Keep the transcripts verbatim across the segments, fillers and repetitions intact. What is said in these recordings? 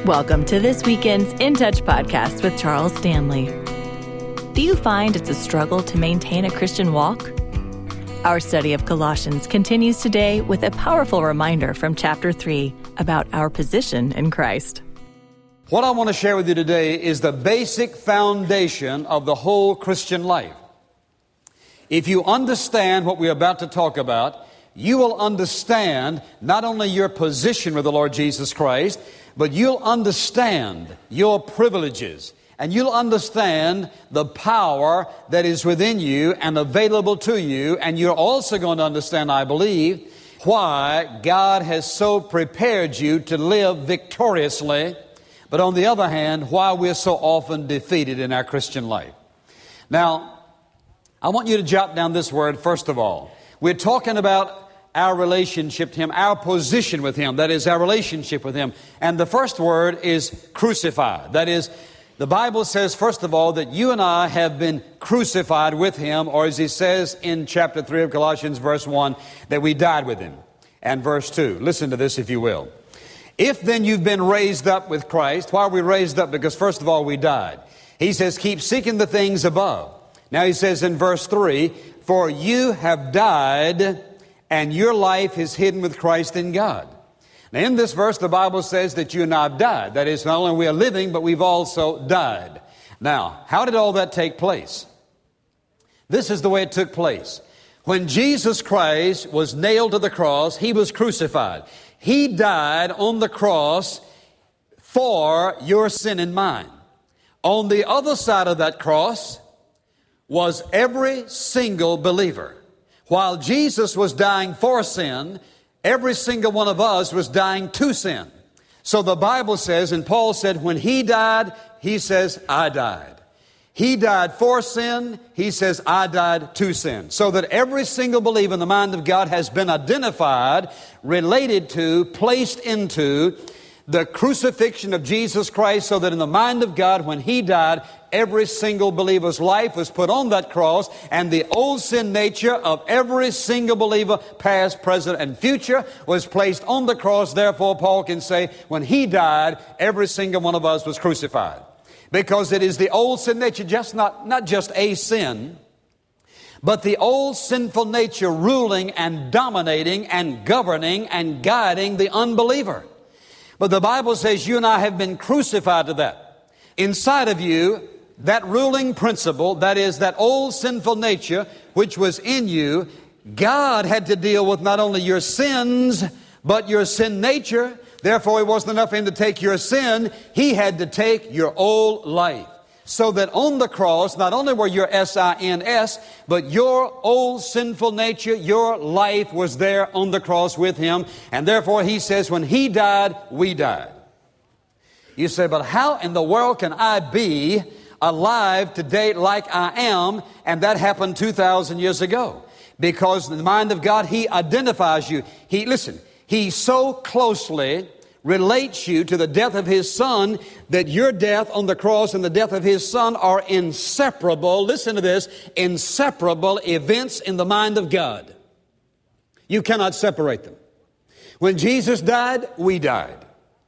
Welcome to this weekend's In Touch podcast with Charles Stanley. Do you find it's a struggle to maintain a Christian walk? Our study of Colossians continues today with a powerful reminder from chapter three about our position in Christ. What I want to share with you today is the basic foundation of the whole Christian life. If you understand what we're about to talk about, you will understand not only your position with the Lord Jesus Christ, but you'll understand your privileges, and you'll understand the power that is within you and available to you, and you're also going to understand, I believe, why God has so prepared you to live victoriously, but on the other hand, why we're so often defeated in our Christian life. Now, I want you to jot down this word first of all. We're talking about our relationship to Him, our position with Him, that is our relationship with Him. And the first word is crucified. That is, the Bible says, first of all, that you and I have been crucified with Him, or as He says in chapter three of Colossians, verse one, that we died with Him. And verse two, listen to this if you will. If then you've been raised up with Christ, why are we raised up? Because first of all, we died. He says, keep seeking the things above. Now He says in verse three, for you have died, and your life is hidden with Christ in God. Now in this verse, the Bible says that you and I have died. That is, not only we are living, but we've also died. Now, how did all that take place? This is the way it took place. When Jesus Christ was nailed to the cross, He was crucified. He died on the cross for your sin and mine. On the other side of that cross was every single believer. While Jesus was dying for sin, every single one of us was dying to sin. So the Bible says, and Paul said, when He died, he says, I died. He died for sin. He says, I died to sin. So that every single believer in the mind of God has been identified, related to, placed into the crucifixion of Jesus Christ, so that in the mind of God, when He died, every single believer's life was put on that cross, and the old sin nature of every single believer, past, present, and future, was placed on the cross. Therefore, Paul can say, when He died, every single one of us was crucified. Because it is the old sin nature, just not, not just a sin, but the old sinful nature ruling and dominating and governing and guiding the unbeliever. But the Bible says you and I have been crucified to that. Inside of you, that ruling principle, that is that old sinful nature which was in you, God had to deal with not only your sins, but your sin nature. Therefore, it wasn't enough for Him to take your sin. He had to take your old life. So that on the cross, not only were your S I N S, but your old sinful nature, your life was there on the cross with Him. And therefore, He says, when He died, we died. You say, but how in the world can I be alive today like I am? And that happened two thousand years ago. Because in the mind of God, He identifies you. He, listen, He so closely relates you to the death of His Son that your death on the cross and the death of His Son are inseparable. Listen to this, inseparable events in the mind of God. You cannot separate them. When Jesus died, we died.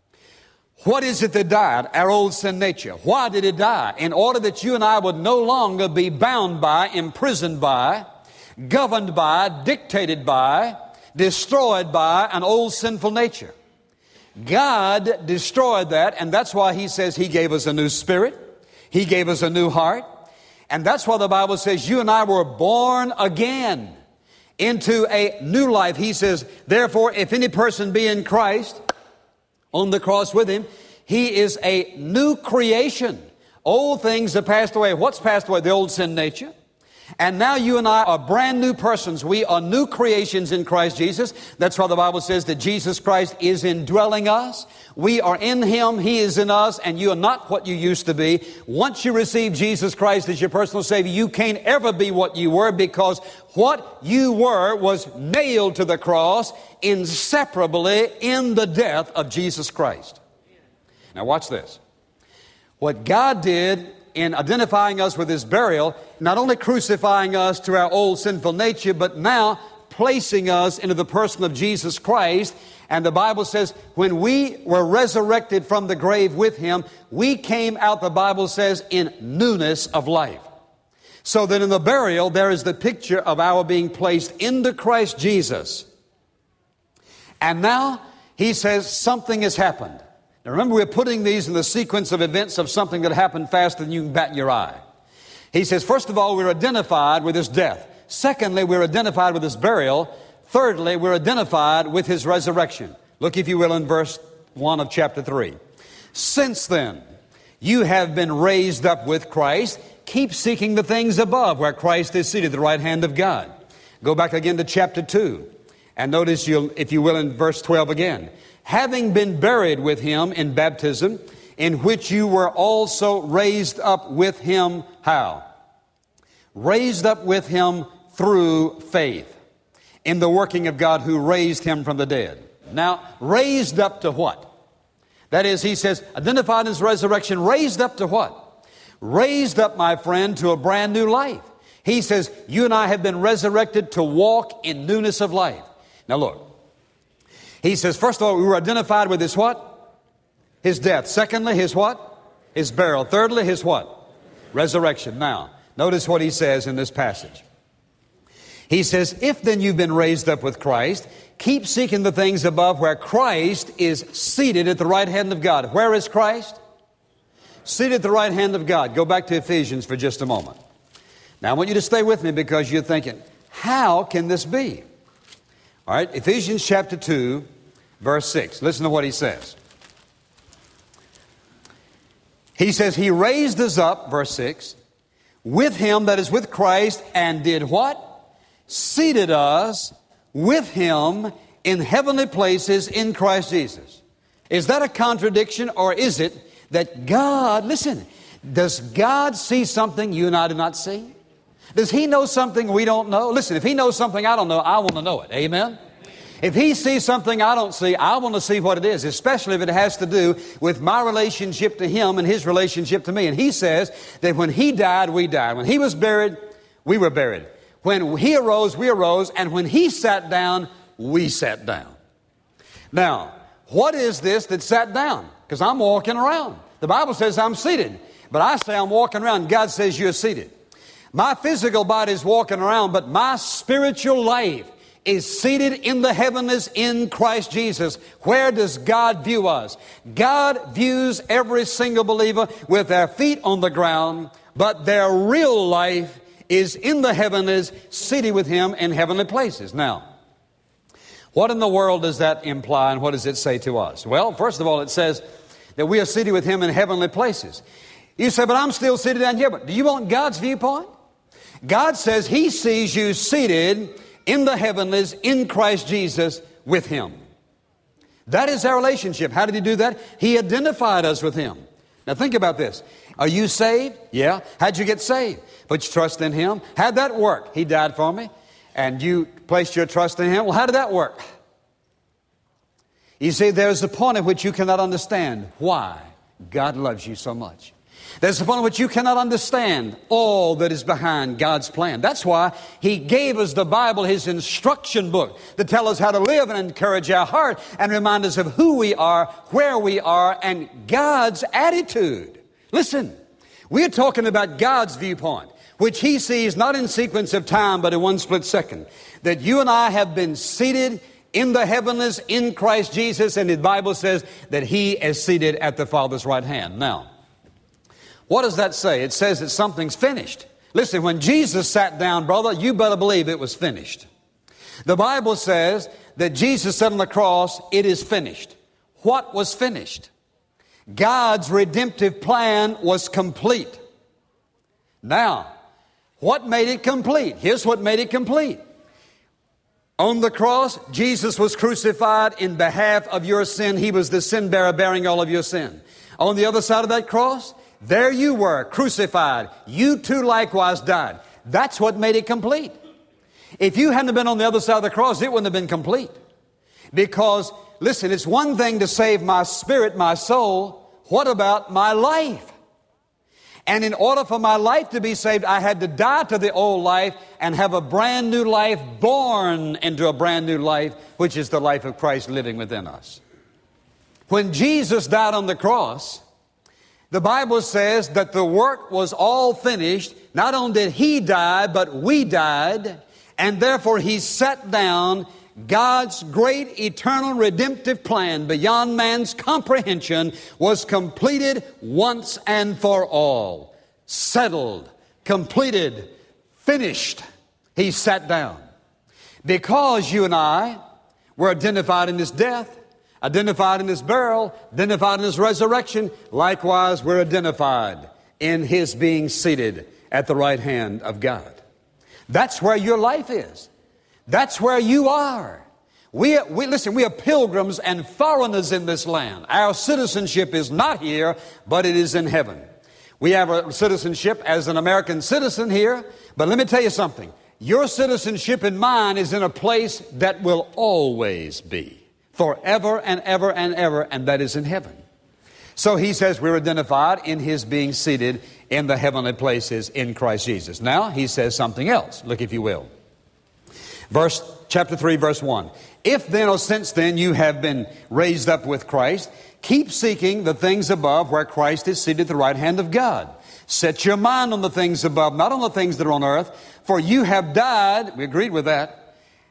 What is it that died? Our old sin nature. Why did it die? In order that you and I would no longer be bound by, imprisoned by, governed by, dictated by, destroyed by an old sinful nature. God destroyed that, and that's why He says He gave us a new spirit. He gave us a new heart. And that's why the Bible says you and I were born again into a new life. He says, therefore, if any person be in Christ, on the cross with Him, he is a new creation. Old things have passed away. What's passed away? The old sin nature. And now you and I are brand new persons. We are new creations in Christ Jesus. That's why the Bible says that Jesus Christ is indwelling us. We are in Him, He is in us, and you are not what you used to be. Once you receive Jesus Christ as your personal Savior, you can't ever be what you were, because what you were was nailed to the cross inseparably in the death of Jesus Christ. Now watch this. What God did in identifying us with His burial, not only crucifying us to our old sinful nature, but now placing us into the person of Jesus Christ And the Bible says when we were resurrected from the grave with Him, we came out, the Bible says, in newness of life. So that in the burial, there is the picture of our being placed into Christ Jesus. And now, He says something has happened. Now remember, we're putting these in the sequence of events of something that happened faster than you can bat your eye. He says, first of all, we're identified with His death. Secondly, we're identified with His burial. Thirdly, we're identified with His resurrection. Look, if you will, in verse one of chapter three. Since then, you have been raised up with Christ. Keep seeking the things above, where Christ is seated at the right hand of God. Go back again to chapter two. And notice, you'll, if you will, in verse twelve again. Having been buried with Him in baptism, in which you were also raised up with Him. How? Raised up with Him through faith in the working of God who raised Him from the dead. Now, raised up to what? That is, he says, identified in His resurrection, raised up to what? Raised up, my friend, to a brand new life. He says, you and I have been resurrected to walk in newness of life. Now look, he says, first of all, we were identified with His what? His death. Secondly, His what? His burial. Thirdly, His what? Resurrection. Now, notice what he says in this passage. He says, if then you've been raised up with Christ, keep seeking the things above where Christ is seated at the right hand of God. Where is Christ? Seated at the right hand of God. Go back to Ephesians for just a moment. Now I want you to stay with me because you're thinking, how can this be? All right, Ephesians chapter two, verse six. Listen to what he says. He says, He raised us up, verse six, with Him, that is with Christ, and did what? Seated us with Him in heavenly places in Christ Jesus. Is that a contradiction, or is it that God, listen, does God see something you and I do not see? Does He know something we don't know? Listen, if He knows something I don't know, I want to know it. Amen? If He sees something I don't see, I want to see what it is, especially if it has to do with my relationship to Him and His relationship to me. And He says that when He died, we died. When He was buried, we were buried. When He arose, we arose. And when He sat down, we sat down. Now, what is this that sat down? Because I'm walking around. The Bible says I'm seated. But I say I'm walking around. God says you're seated. My physical body is walking around, but my spiritual life is seated in the heavens in Christ Jesus. Where does God view us? God views every single believer with their feet on the ground, but their real life is in the heavens, seated with Him in heavenly places. Now, what in the world does that imply, and what does it say to us? Well, first of all, it says that we are seated with Him in heavenly places. You say, but I'm still seated down here. But do you want God's viewpoint? God says He sees you seated in the heavenlies in Christ Jesus with Him. That is our relationship. How did He do that? He identified us with Him. Now think about this. Are you saved? Yeah. How'd you get saved? Put your trust in Him. How'd that work? He died for me. And you placed your trust in Him. Well, how did that work? You see, there's a point at which you cannot understand why God loves you so much. There's a point at which you cannot understand all that is behind God's plan. That's why He gave us the Bible, His instruction book, to tell us how to live and encourage our heart and remind us of who we are, where we are, and God's attitude. Listen, we're talking about God's viewpoint, which He sees not in sequence of time, but in one split second. That you and I have been seated in the heavens in Christ Jesus, and the Bible says that He is seated at the Father's right hand. Now, what does that say? It says that something's finished. Listen, when Jesus sat down, brother, you better believe it was finished. The Bible says that Jesus said on the cross, it is finished. What was finished? God's redemptive plan was complete. Now, what made it complete? Here's what made it complete. On the cross, Jesus was crucified in behalf of your sin. He was the sin bearer bearing all of your sin. On the other side of that cross, there you were, crucified. You too likewise died. That's what made it complete. If you hadn't been on the other side of the cross, it wouldn't have been complete. Because, listen, it's one thing to save my spirit, my soul. What about my life? And in order for my life to be saved, I had to die to the old life and have a brand new life born into a brand new life, which is the life of Christ living within us. When Jesus died on the cross, the Bible says that the work was all finished. Not only did He die, but we died, and therefore He sat down. God's great eternal redemptive plan beyond man's comprehension was completed once and for all. Settled, completed, finished. He sat down. Because you and I were identified in His death, identified in His burial, identified in His resurrection, likewise we're identified in His being seated at the right hand of God. That's where your life is. That's where you are. We, we listen, we are pilgrims and foreigners in this land. Our citizenship is not here, but it is in heaven. We have a citizenship as an American citizen here, but let me tell you something. Your citizenship and mine is in a place that will always be, forever and ever and ever, and that is in heaven. So he says we're identified in His being seated in the heavenly places in Christ Jesus. Now he says something else. Look, if you will. Verse, chapter three, verse one. If then, or since then, you have been raised up with Christ, keep seeking the things above where Christ is seated at the right hand of God. Set your mind on the things above, not on the things that are on earth, for you have died, we agreed with that,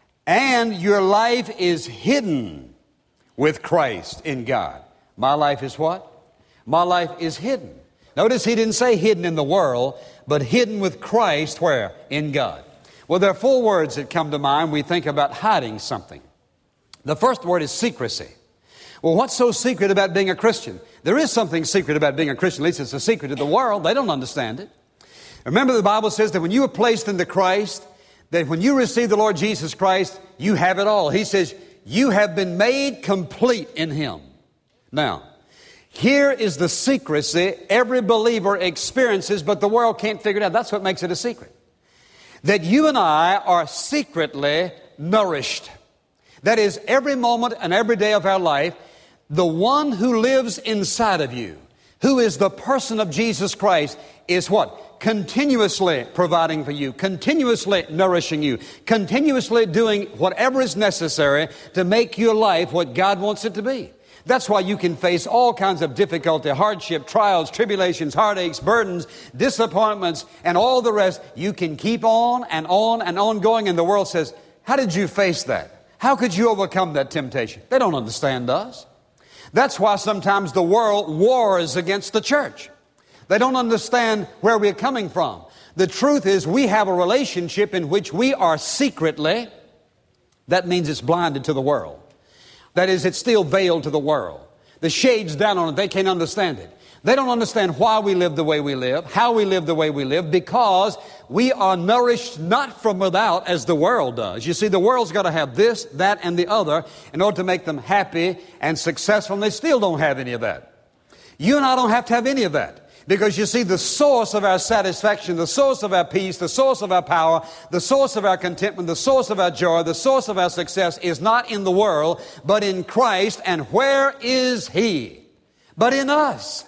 and your life is hidden with Christ in God. My life is what? My life is hidden. Notice he didn't say hidden in the world, but hidden with Christ where? In God. Well, there are four words that come to mind. We think about hiding something. The first word is secrecy. Well, what's so secret about being a Christian? There is something secret about being a Christian. At least it's a secret to the world. They don't understand it. Remember, the Bible says that when you are placed into Christ, that when you receive the Lord Jesus Christ, you have it all. He says, you have been made complete in Him. Now, here is the secrecy every believer experiences, but the world can't figure it out. That's what makes it a secret. That you and I are secretly nourished. That is, every moment and every day of our life, the one who lives inside of you, who is the person of Jesus Christ, is what? Continuously providing for you, continuously nourishing you, continuously doing whatever is necessary to make your life what God wants it to be. That's why you can face all kinds of difficulty, hardship, trials, tribulations, heartaches, burdens, disappointments, and all the rest. You can keep on and on and on going, and the world says, how did you face that? How could you overcome that temptation? They don't understand us. That's why sometimes the world wars against the church. They don't understand where we're coming from. The truth is we have a relationship in which we are secretly, that means it's blinded to the world. That is, it's still veiled to the world. The shade's down on it. They can't understand it. They don't understand why we live the way we live, how we live the way we live, because we are nourished not from without as the world does. You see, the world's got to have this, that, and the other in order to make them happy and successful, and they still don't have any of that. You and I don't have to have any of that. Because you see, the source of our satisfaction, the source of our peace, the source of our power, the source of our contentment, the source of our joy, the source of our success is not in the world, but in Christ. And where is He? But in us.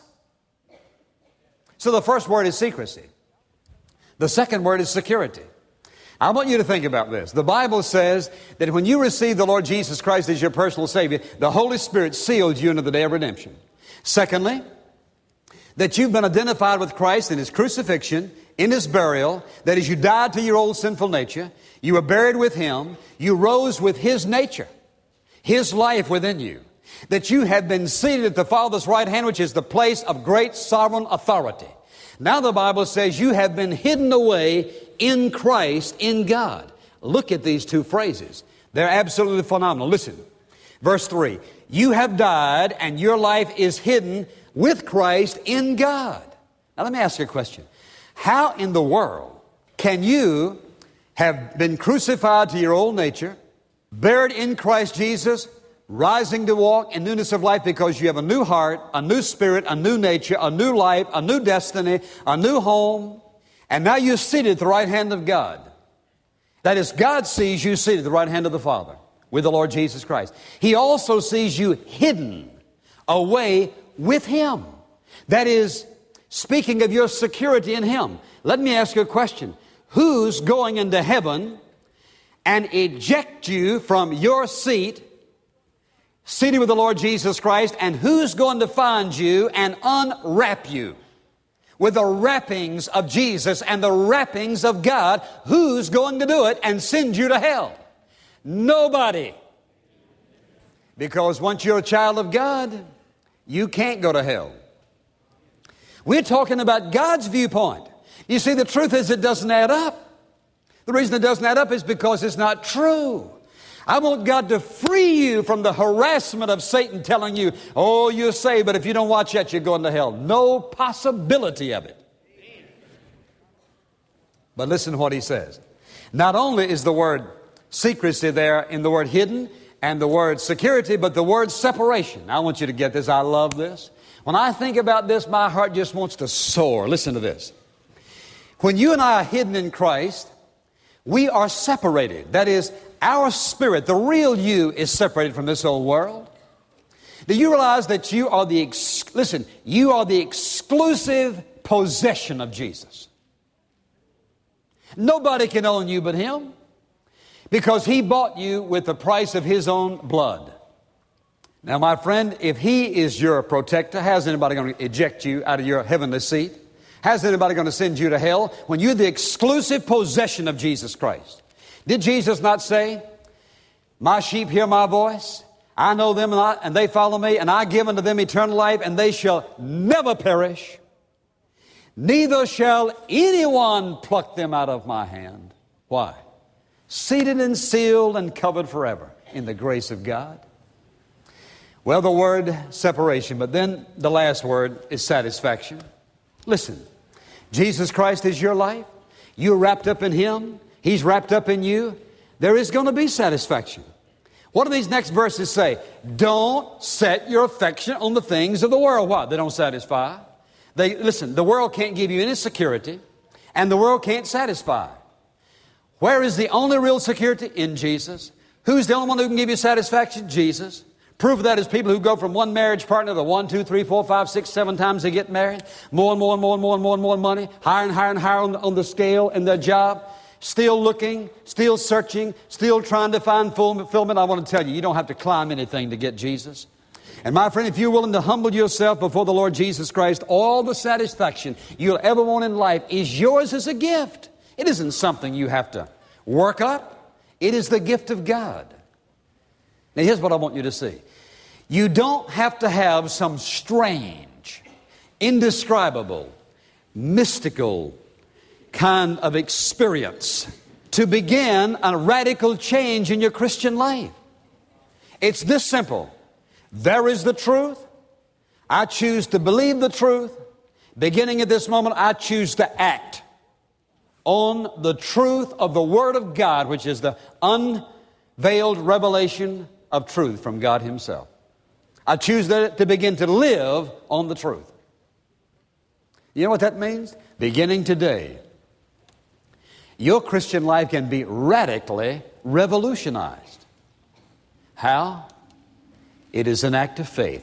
So the first word is secrecy. The second word is security. I want you to think about this. The Bible says that when you receive the Lord Jesus Christ as your personal Savior, the Holy Spirit seals you into the day of redemption. Secondly, that you've been identified with Christ in His crucifixion, in His burial, that as you died to your old sinful nature, you were buried with Him, you rose with His nature, His life within you, that you have been seated at the Father's right hand, which is the place of great sovereign authority. Now the Bible says you have been hidden away in Christ, in God. Look at these two phrases. They're absolutely phenomenal. Listen, verse three, you have died and your life is hidden with Christ in God. Now let me ask you a question. How in the world can you have been crucified to your old nature, buried in Christ Jesus, rising to walk in newness of life because you have a new heart, a new spirit, a new nature, a new life, a new destiny, a new home, and now you're seated at the right hand of God. That is, God sees you seated at the right hand of the Father with the Lord Jesus Christ. He also sees you hidden away with Him. That is, speaking of your security in Him. Let me ask you a question. Who's going into heaven and eject you from your seat, seated with the Lord Jesus Christ, and who's going to find you and unwrap you with the wrappings of Jesus and the wrappings of God? Who's going to do it and send you to hell? Nobody. Because once you're a child of God, you can't go to hell. We're talking about God's viewpoint. You see, the truth is it doesn't add up. The reason it doesn't add up is because it's not true. I want God to free you from the harassment of Satan telling you, oh, you're saved, but if you don't watch that, you're going to hell. No possibility of it. But listen to what he says. Not only is the word secrecy there in the word hidden and the word security, but the word separation. I want you to get this. I love this. When I think about this, my heart just wants to soar. Listen to this. When you and I are hidden in Christ, we are separated. That is, our spirit, the real you, is separated from this old world. Do you realize that you are the, ex- listen, you are the exclusive possession of Jesus? Nobody can own you but Him, because He bought you with the price of His own blood. Now, my friend, if He is your protector, how's anybody going to eject you out of your heavenly seat? How's anybody going to send you to hell when you're the exclusive possession of Jesus Christ? Did Jesus not say, my sheep hear my voice, I know them and, I, and they follow me, and I give unto them eternal life, and they shall never perish, neither shall anyone pluck them out of my hand. Why? Seated and sealed and covered forever in the grace of God. Well, the word separation, but then the last word is satisfaction. Listen, Jesus Christ is your life. You're wrapped up in Him. He's wrapped up in you. There is going to be satisfaction. What do these next verses say? Don't set your affection on the things of the world. Why? They don't satisfy. They, listen, the world can't give you any security, and the world can't satisfy. Where is the only real security? In Jesus. Who's the only one who can give you satisfaction? Jesus. Proof of that is people who go from one marriage partner to one, two, three, four, five, six, seven times they get married. More and more and more and more and more and more money. Higher and higher and higher on the, on the scale in their job. Still looking, still searching, still trying to find fulfillment. I want to tell you, you don't have to climb anything to get Jesus. And my friend, if you're willing to humble yourself before the Lord Jesus Christ, all the satisfaction you'll ever want in life is yours as a gift. It isn't something you have to work up. It is the gift of God. Now, here's what I want you to see. You don't have to have some strange, indescribable, mystical kind of experience to begin a radical change in your Christian life. It's this simple. There is the truth. I choose to believe the truth. Beginning at this moment, I choose to act on the truth of the Word of God, which is the unveiled revelation of truth from God Himself. I choose to begin to live on the truth. You know what that means? Beginning today, your Christian life can be radically revolutionized. How? It is an act of faith.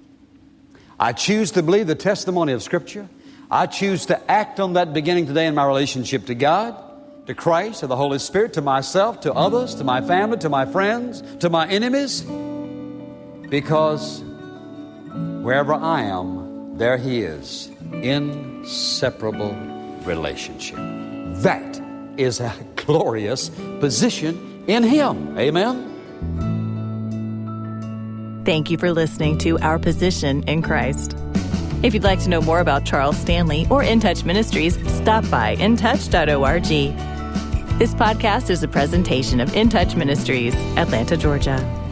I choose to believe the testimony of Scripture. I choose to act on that beginning today in my relationship to God, to Christ, to the Holy Spirit, to myself, to others, to my family, to my friends, to my enemies. Because wherever I am, there He is. Inseparable relationship. That is a glorious position in Him. Amen? Thank you for listening to Our Position in Christ. If you'd like to know more about Charles Stanley or In Touch Ministries, stop by in touch dot org. This podcast is a presentation of In Touch Ministries, Atlanta, Georgia.